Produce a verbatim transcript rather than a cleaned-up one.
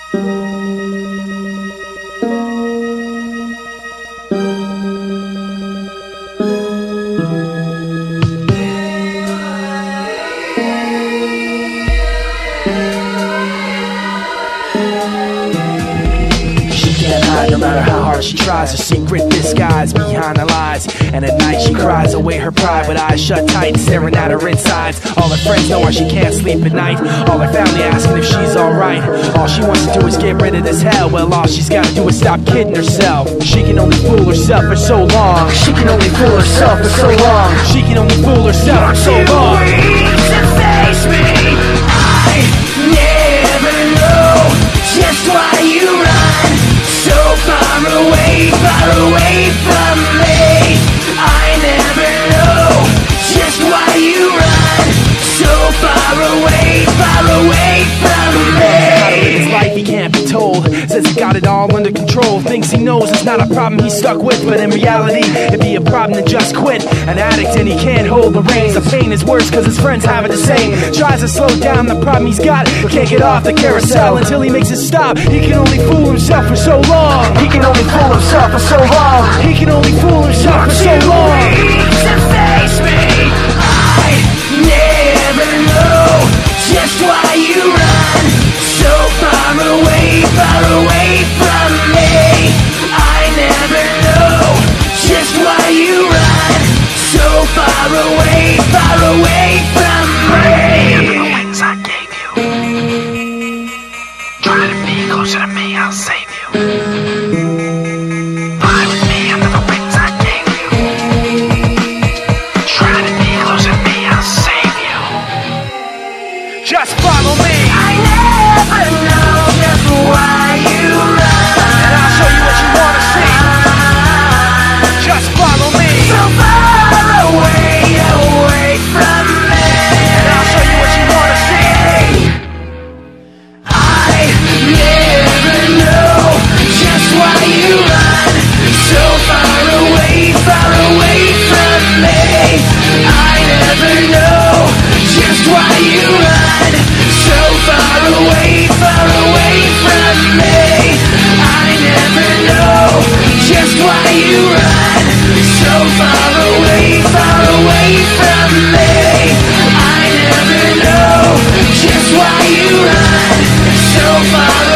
No matter how hard she tries, her secret disguise behind her lies. And at night she cries away her pride with eyes shut tight, staring at her insides. All her friends know why she can't sleep at night. All her family asking if she's alright. All she wants to do is get rid of this hell. Well, all she's gotta do is stop kidding herself. She can only fool herself for so long. She can only fool herself for so long. She can only fool herself for so long. You're too weak to face me. I never know just why you run so far away, far away from me. I never know just why you run so far away, far away from me. His life he can't be told. Says he got it all under control. Thinks he knows it's not a problem he's stuck with, but in reality it'd be a problem to just quit. An addict and he can't hold the reins. The pain is worse cause his friends have it the same. Tries to slow down the problem he's got, but can't get off the carousel until he makes it stop. He can only fool himself for so long. He can only fool himself for so long. He can only fool himself for so long. You're too weak to face me. I never know just why you run so far away, far away from me. I never know just why you run so far away, far away from me. The wings I gave you. Try to be closer to me, I'll save you. Fly with me under the wings I gave you. Try to be closer to me, I'll save you. Just follow me. I never know just why you run, And I'll show you what you wanna see. Just follow me. so far away, away from me. And I'll show you what you wanna see. I never know just why you run so far away, far away from me. I never know just why you run so far away, far away from me. I never know just why you run so far away, far away from me. I never know just why you run so far